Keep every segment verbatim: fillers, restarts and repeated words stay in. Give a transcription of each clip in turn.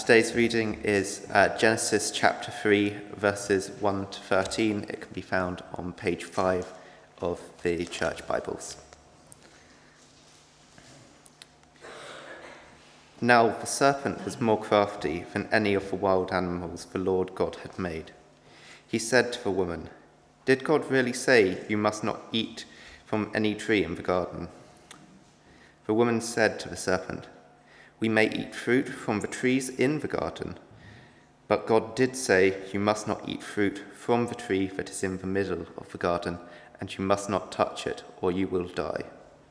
Today's reading is uh, Genesis chapter three, verses one to thirteen. It can be found on page five of the Church Bibles. Now the serpent was more crafty than any of the wild animals the Lord God had made. He said to the woman, "Did God really say you must not eat from any tree in the garden?" The woman said to the serpent, "We may eat fruit from the trees in the garden, but God did say you must not eat fruit from the tree that is in the middle of the garden, and you must not touch it, or you will die."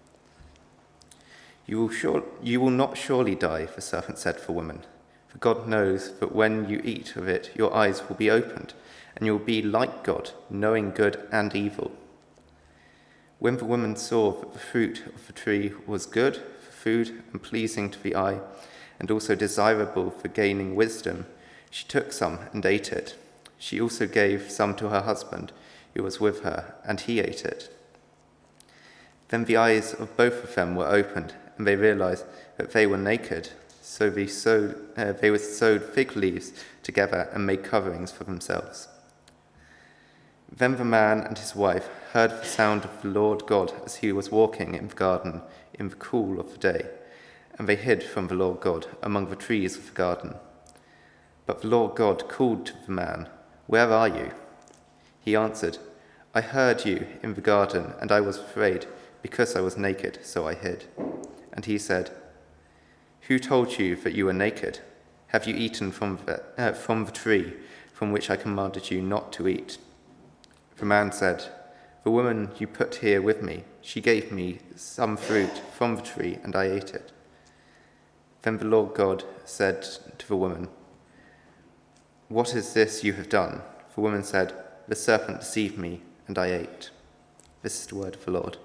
You will, sure, you will not surely die, the serpent said to the woman, "for God knows that when you eat of it, your eyes will be opened, and you will be like God, knowing good and evil." When the woman saw that the fruit of the tree was good for food and pleasing to the eye, and also desirable for gaining wisdom, she took some and ate it. She also gave some to her husband, who was with her, and he ate it. Then the eyes of both of them were opened, and they realized that they were naked. So they sewed, uh, they sewed fig leaves together and made coverings for themselves. Then the man and his wife heard the sound of the Lord God as he was walking in the garden in the cool of the day, and they hid from the Lord God among the trees of the garden. But the Lord God called to the man, "Where are you?" He answered, "I heard you in the garden, and I was afraid, because I was naked, so I hid." And he said, "Who told you that you were naked? Have you eaten from the, uh, from the tree from which I commanded you not to eat?" The man said, "The woman you put here with me, she gave me some fruit from the tree, and I ate it." Then the Lord God said to the woman, "What is this you have done?" The woman said, "The serpent deceived me, and I ate." This is the word of the Lord.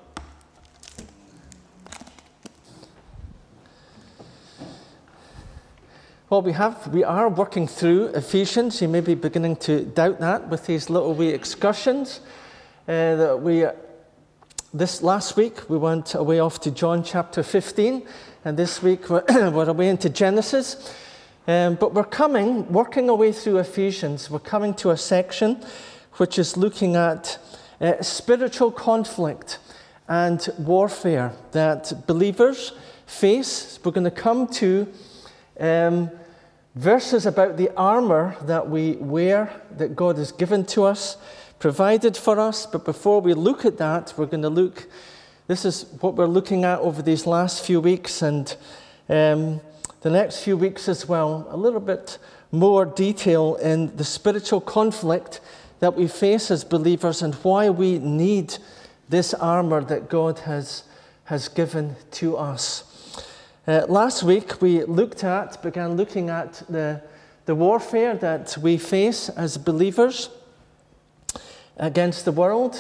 Well, we have, we are working through Ephesians. You may be beginning to doubt that with these little wee excursions. Uh, that we, this last week, we went away off to John chapter fifteen, and this week we're, we're away into Genesis. Um, but we're coming, working our way through Ephesians, we're coming to a section which is looking at uh, spiritual conflict and warfare that believers face. We're going to come to Um, verses about the armor that we wear, that God has given to us, provided for us. But before we look at that, we're going to look, this is what we're looking at over these last few weeks and um, the next few weeks as well, a little bit more detail in the spiritual conflict that we face as believers and why we need this armor that God has, has given to us. Uh, last week we looked at, began looking at the, the warfare that we face as believers against the world,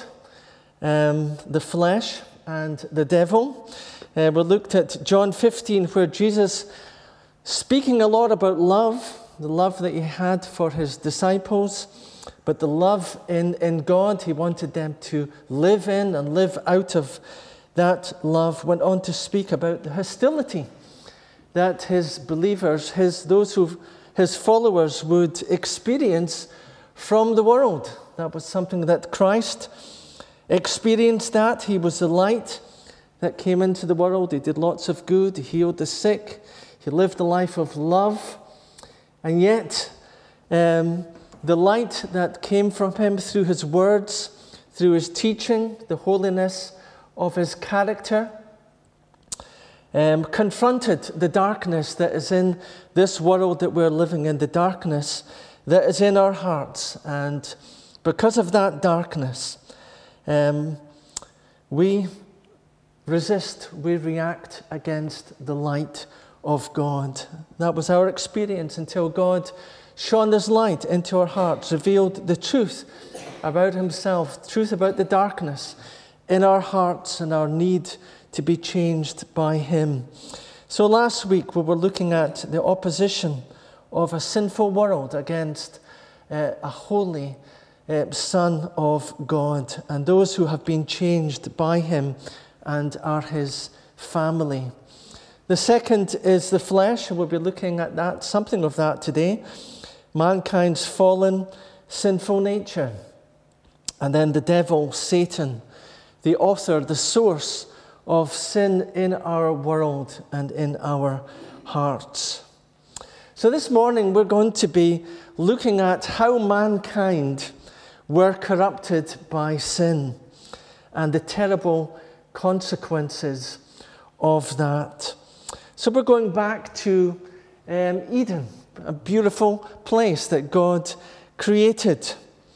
um, the flesh, and the devil. Uh, we looked at John fifteen, where Jesus, speaking a lot about love, the love that he had for his disciples, but the love in, in God, he wanted them to live in and live out of that love, went on to speak about the hostility that his believers, his those who, his followers would experience from the world. That was something that Christ experienced. That he was the light that came into the world. He did lots of good. He healed the sick. He lived a life of love, and yet um, the light that came from him through his words, through his teaching, the holiness of his character, um, confronted the darkness that is in this world that we're living in, the darkness that is in our hearts. And because of that darkness, um, we resist, we react against the light of God. That was our experience until God shone his light into our hearts, revealed the truth about himself, truth about the darkness in our hearts and our need to be changed by him. So last week we were looking at the opposition of a sinful world against uh, a holy uh, Son of God and those who have been changed by him and are his family. The second is the flesh, and we'll be looking at that, something of that today. Mankind's fallen, sinful nature. And then the devil, Satan, the author, the source of sin in our world and in our hearts. So this morning we're going to be looking at how mankind were corrupted by sin and the terrible consequences of that. So we're going back to um, Eden, a beautiful place that God created.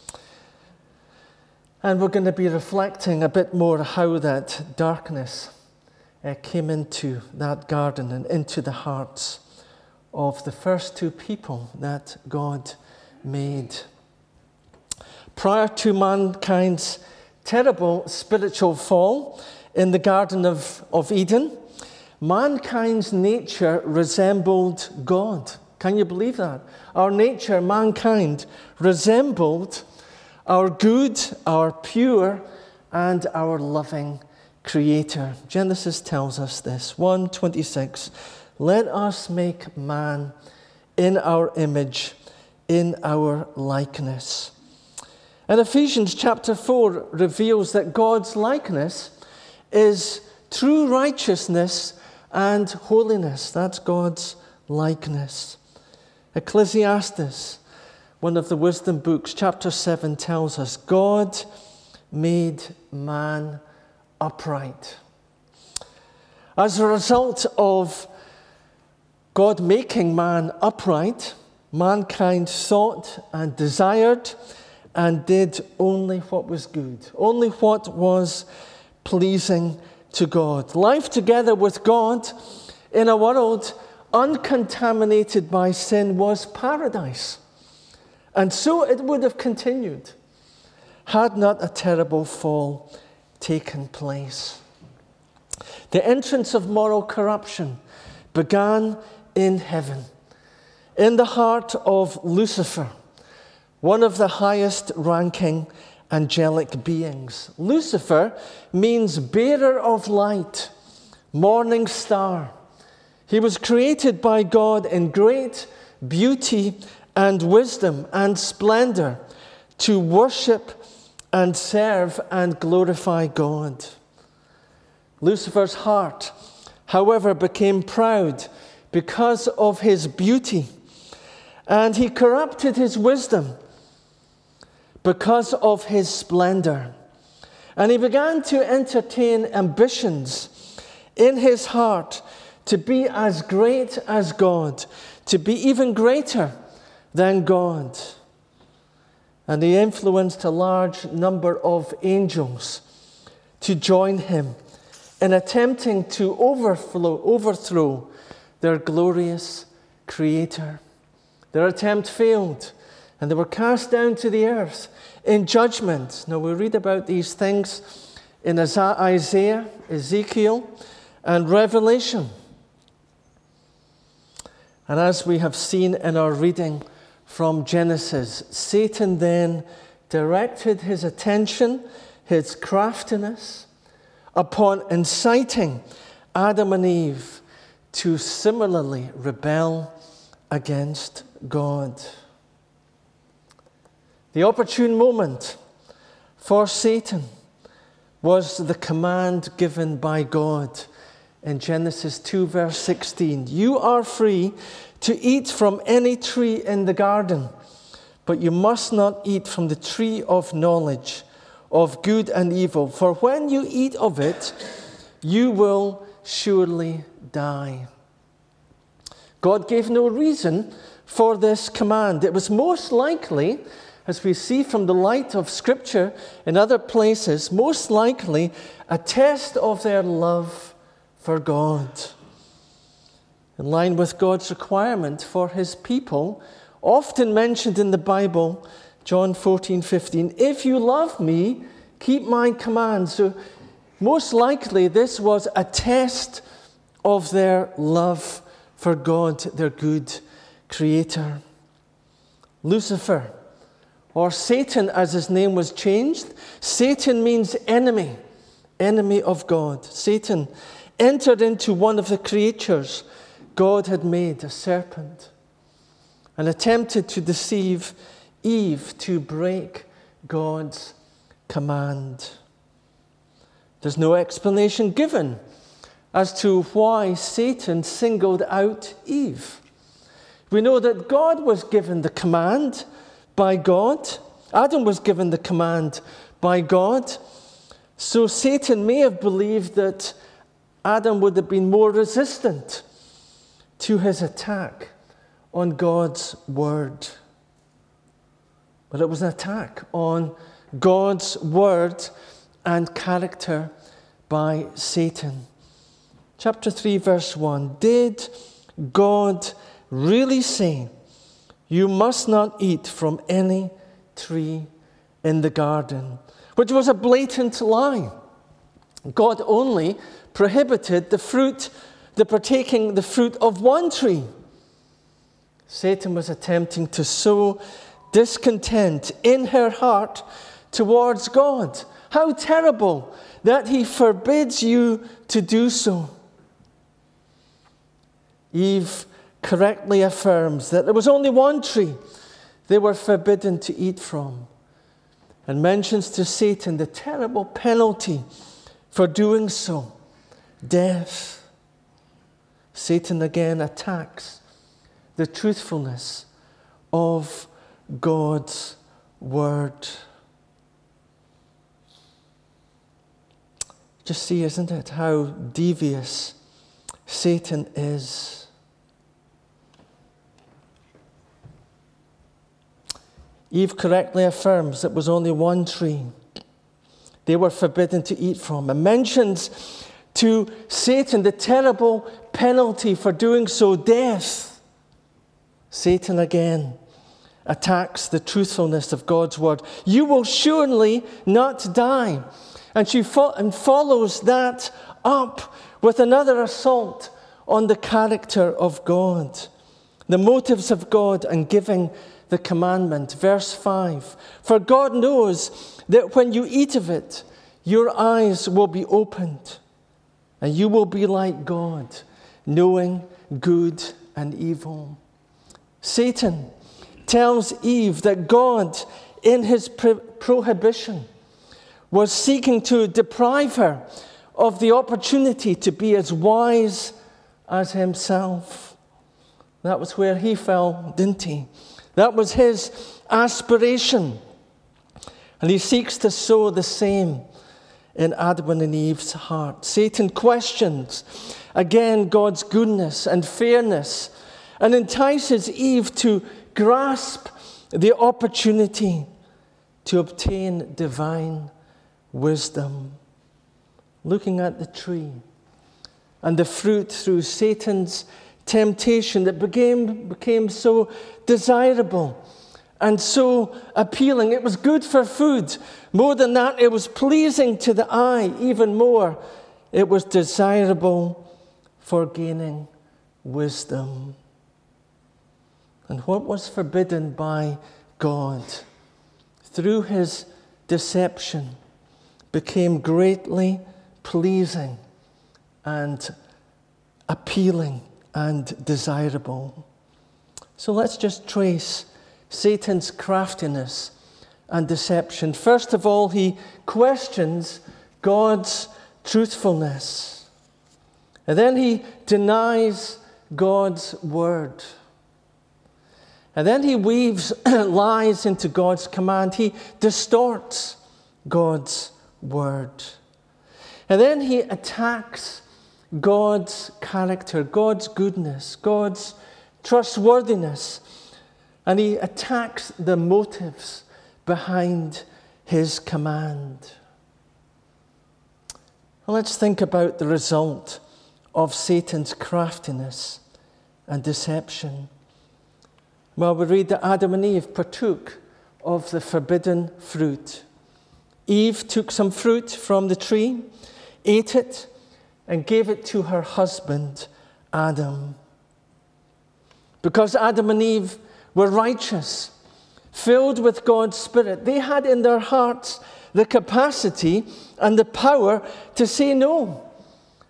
And we're going to be reflecting a bit more how that darkness uh, came into that garden and into the hearts of the first two people that God made. Prior to mankind's terrible spiritual fall in the Garden of, of Eden, mankind's nature resembled God. Can you believe that? Our nature, mankind, resembled our good, our pure, and our loving Creator. Genesis tells us this, one twenty-six, let us make man in our image, in our likeness. And Ephesians chapter four reveals that God's likeness is true righteousness and holiness. That's God's likeness. Ecclesiastes, one of the wisdom books, chapter seven tells us, God made man upright. As a result of God making man upright, mankind thought and desired and did only what was good, only what was pleasing to God. Life together with God in a world uncontaminated by sin was paradise. And so it would have continued had not a terrible fall taken place. The entrance of moral corruption began in heaven, in the heart of Lucifer, one of the highest ranking angelic beings. Lucifer means bearer of light, morning star. He was created by God in great beauty and wisdom and splendor to worship and serve and glorify God. Lucifer's heart, however, became proud because of his beauty, and he corrupted his wisdom because of his splendor. And he began to entertain ambitions in his heart to be as great as God, to be even greater than God. And he influenced a large number of angels to join him in attempting to overflow, overthrow their glorious Creator. Their attempt failed, and they were cast down to the earth in judgment. Now we read about these things in Isaiah, Ezekiel, and Revelation. And as we have seen in our reading from Genesis, Satan then directed his attention, his craftiness, upon inciting Adam and Eve to similarly rebel against God. The opportune moment for Satan was the command given by God in Genesis two, verse sixteen. You are free to eat from any tree in the garden, but you must not eat from the tree of knowledge of good and evil, for when you eat of it, you will surely die. God gave no reason for this command. It was most likely, as we see from the light of Scripture in other places, most likely a test of their love for God. In line with God's requirement for his people, often mentioned in the Bible, John fourteen fifteen, if you love me, keep my commands. So most likely this was a test of their love for God, their good Creator. Lucifer, or Satan as his name was changed. Satan means enemy, enemy of God. Satan entered into one of the creatures God had made, a serpent, and attempted to deceive Eve to break God's command. There's no explanation given as to why Satan singled out Eve. We know that God was given the command by God. Adam was given the command by God. So Satan may have believed that Adam would have been more resistant to his attack on God's word. But it was an attack on God's word and character by Satan. Chapter three, verse one. Did God really say, "You must not eat from any tree in the garden"? Which was a blatant lie. God only prohibited the fruit, the partaking the fruit of one tree. Satan was attempting to sow discontent in her heart towards God. How terrible that he forbids you to do so. Eve correctly affirms that there was only one tree they were forbidden to eat from, and mentions to Satan the terrible penalty for doing so: death. Satan again attacks the truthfulness of God's word. Just see, isn't it, how devious Satan is. Eve correctly affirms it was only one tree they were forbidden to eat from, and mentions to Satan the terrible penalty for doing so: death. Satan again attacks the truthfulness of God's word. You will surely not die. And she fo- and follows that up with another assault on the character of God, the motives of God, and giving the commandment. Verse five, for God knows that when you eat of it, your eyes will be opened, and you will be like God, knowing good and evil. Satan tells Eve that God, in his pro- prohibition, was seeking to deprive her of the opportunity to be as wise as himself. That was where he fell, didn't he? That was his aspiration. And he seeks to sow the same in Adam and Eve's heart. Satan questions again God's goodness and fairness, and entices Eve to grasp the opportunity to obtain divine wisdom. Looking at the tree and the fruit through Satan's temptation that became, became so desirable and so appealing. It was good for food. More than that, it was pleasing to the eye. Even more, it was desirable for gaining wisdom. And what was forbidden by God through his deception became greatly pleasing and appealing and desirable. So let's just trace Satan's craftiness and deception. First of all, he questions God's truthfulness. And then he denies God's word. And then he weaves lies into God's command. He distorts God's word. And then he attacks God's character, God's goodness, God's trustworthiness. And he attacks the motives behind his command. Well, let's think about the result of Satan's craftiness and deception. Well, we read that Adam and Eve partook of the forbidden fruit. Eve took some fruit from the tree, ate it, and gave it to her husband, Adam. Because Adam and Eve were righteous, filled with God's Spirit, they had in their hearts the capacity and the power to say no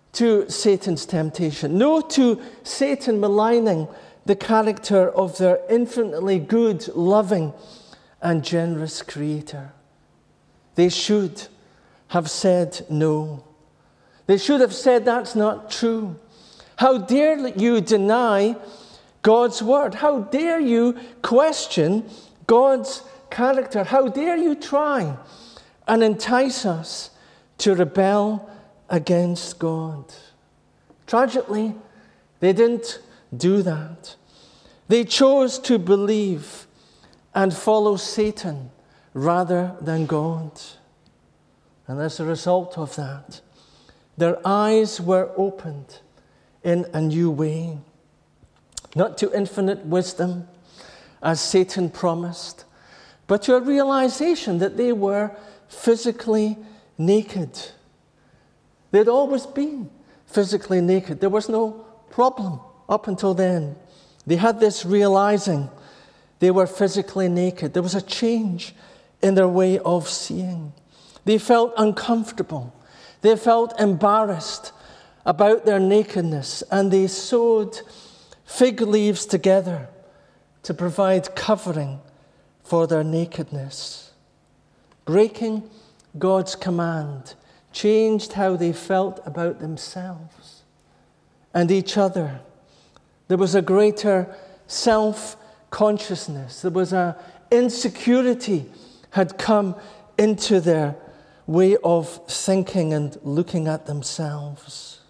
to Satan's temptation. No to Satan maligning the character of their infinitely good, loving, and generous Creator. They should have said no. They should have said that's not true. How dare you deny God's word? How dare you question God's character? How dare you try and entice us to rebel against God? Tragically, they didn't do that. They chose to believe and follow Satan rather than God. And as a result of that, their eyes were opened in a new way. Not to infinite wisdom, as Satan promised, but to a realization that they were physically naked. They'd always been physically naked. There was no problem up until then. They had this realizing they were physically naked. There was a change in their way of seeing. They felt uncomfortable. They felt embarrassed about their nakedness, and they sewed fig leaves together to provide covering for their nakedness. Breaking God's command changed how they felt about themselves and each other. There was a greater self-consciousness. There was an insecurity had come into their way of thinking and looking at themselves.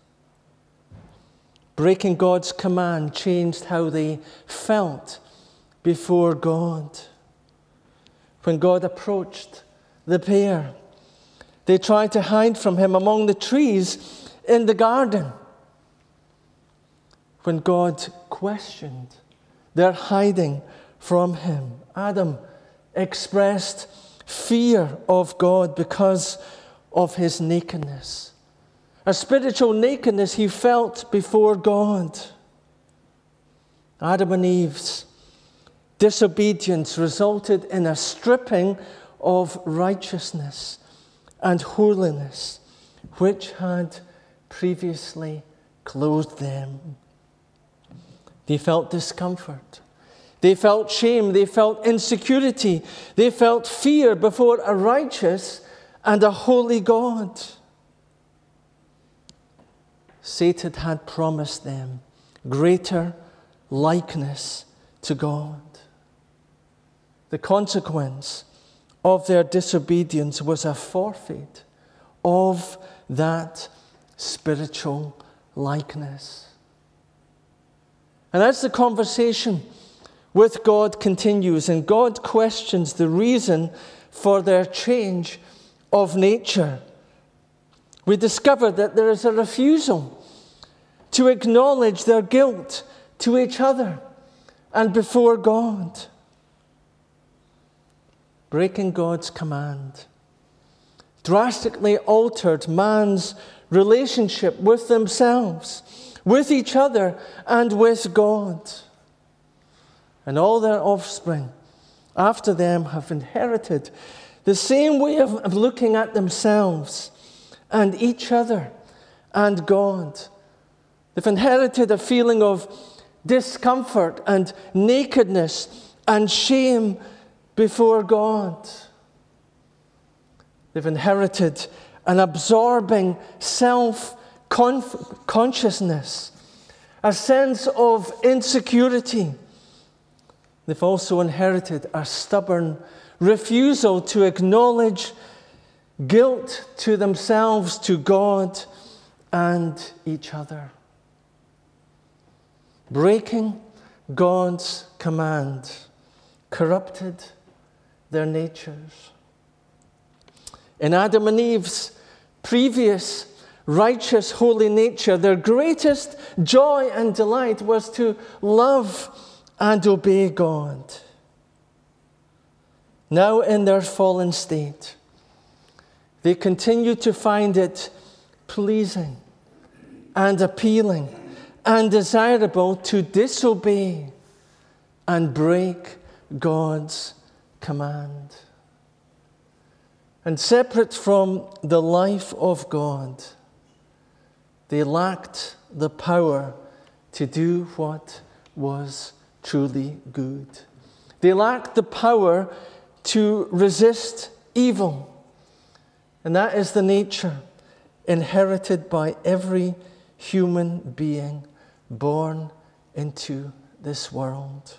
Breaking God's command changed how they felt before God. When God approached the pair, they tried to hide from him among the trees in the garden. When God questioned their hiding from him, Adam expressed fear of God because of his nakedness. A spiritual nakedness he felt before God. Adam and Eve's disobedience resulted in a stripping of righteousness and holiness, which had previously clothed them. They felt discomfort. They felt shame. They felt insecurity. They felt fear before a righteous and a holy God. Satan had promised them greater likeness to God. The consequence of their disobedience was a forfeit of that spiritual likeness. And as the conversation with God continues and God questions the reason for their change of nature, we discover that there is a refusal to acknowledge their guilt to each other and before God. Breaking God's command drastically altered man's relationship with themselves, with each other, and with God. And all their offspring after them have inherited the same way of, of looking at themselves and each other and God. They've inherited a feeling of discomfort and nakedness and shame before God. They've inherited an absorbing self-consciousness, a sense of insecurity. They've also inherited a stubborn refusal to acknowledge guilt to themselves, to God, and each other. Breaking God's command corrupted their natures. In Adam and Eve's previous righteous, holy nature, their greatest joy and delight was to love and obey God. Now in their fallen state, they continue to find it pleasing and appealing and desirable to disobey and break God's command. And separate from the life of God, They lacked the power to do what was truly good. They lacked the power to resist evil. And that is the nature inherited by every human being born into this world.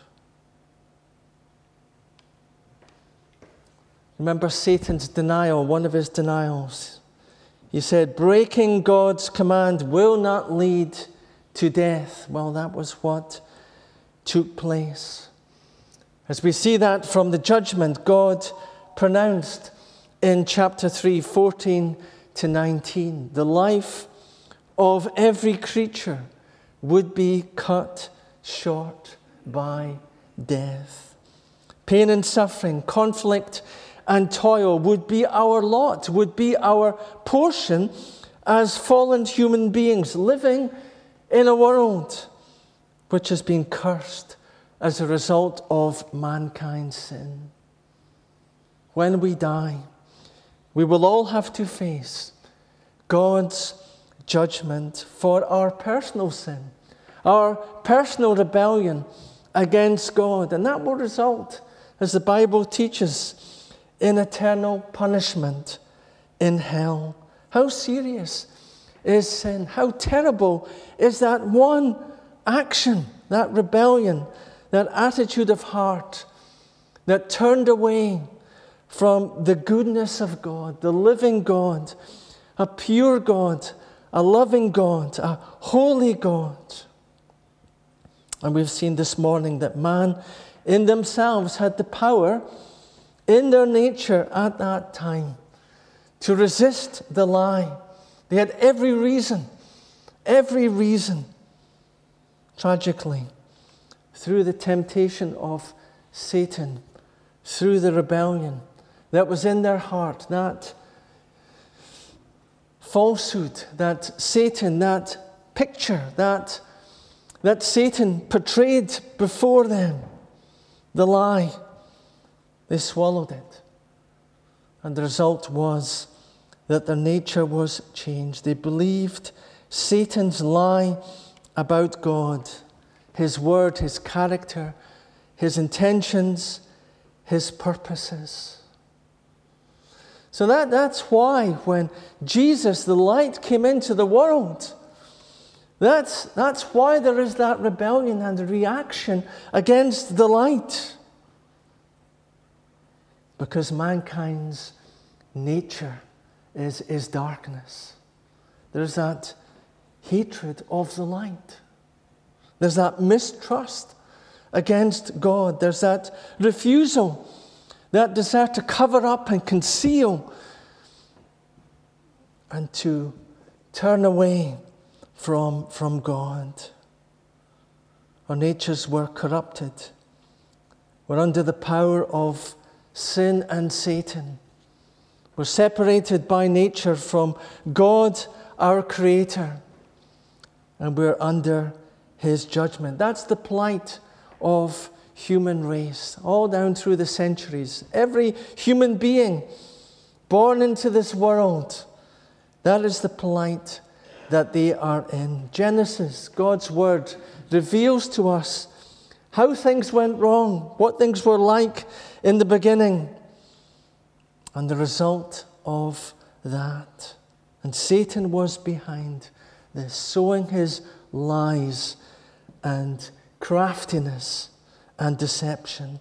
Remember Satan's denial, one of his denials. He said, breaking God's command will not lead to death. Well, that was what took place. As we see that from the judgment God pronounced in chapter three, fourteen to nineteen, the life of every creature would be cut short by death. Pain and suffering, conflict and toil would be our lot, would be our portion as fallen human beings living in a world which has been cursed as a result of mankind's sin. When we die, we will all have to face God's judgment for our personal sin, our personal rebellion against God. And that will result, as the Bible teaches, in eternal punishment in hell. How serious is sin? How terrible is that one action, that rebellion, that attitude of heart that turned away from the goodness of God, the living God, a pure God, a loving God, a holy God. And we've seen this morning that man in themselves had the power in their nature at that time to resist the lie. They had every reason, every reason, tragically, through the temptation of Satan, through the rebellion that was in their heart, that falsehood, that Satan, that picture, that, that Satan portrayed before them, the lie. They swallowed it. And the result was that their nature was changed. They believed Satan's lie about God, his word, his character, his intentions, his purposes. So that, that's why when Jesus, the light, came into the world, that's, that's why there is that rebellion and the reaction against the light. Because mankind's nature is, is darkness. There's that hatred of the light. There's that mistrust against God. There's that refusal, that desire to cover up and conceal and to turn away from, from God. Our natures were corrupted. We're under the power of sin and Satan. We're separated by nature from God, our Creator, and we're under His judgment. That's the plight of human race, all down through the centuries. Every human being born into this world, that is the plight that they are in. Genesis, God's Word, reveals to us how things went wrong, what things were like in the beginning, and the result of that. And Satan was behind this, sowing his lies and craftiness and deception.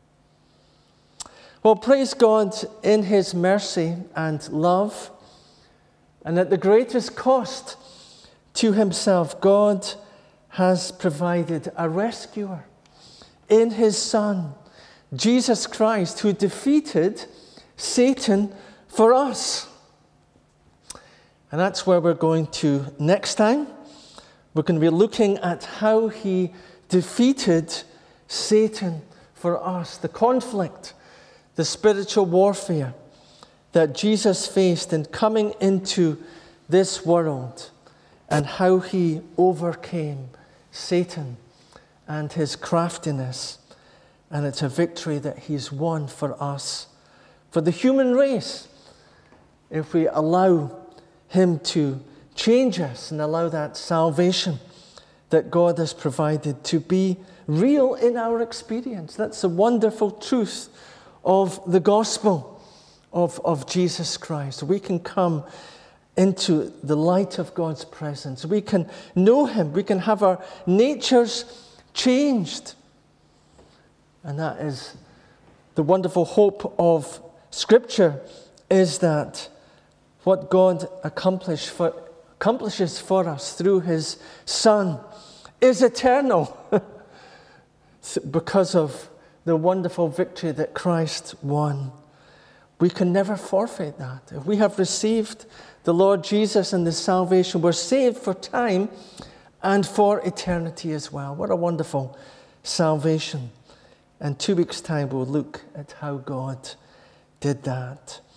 Well, praise God, in His mercy and love, and at the greatest cost to Himself, God has provided a rescuer in His Son, Jesus Christ, who defeated Satan for us. And that's where we're going to next time. We're going to be looking at how He defeated Satan for us, the conflict, the spiritual warfare that Jesus faced in coming into this world, and how He overcame Satan and his craftiness. And it's a victory that He's won for us, for the human race, if we allow Him to change us and allow that salvation that God has provided to be real in our experience. That's the wonderful truth of the gospel of, of Jesus Christ. We can come into the light of God's presence. We can know him. We can have our natures changed. And that is the wonderful hope of Scripture, is that what God accomplish for, accomplishes for us through his Son is eternal because of the wonderful victory that Christ won. We can never forfeit that. If we have received the Lord Jesus and the salvation, we're saved for time and for eternity as well. What a wonderful salvation. And two weeks' time we'll look at how God did that.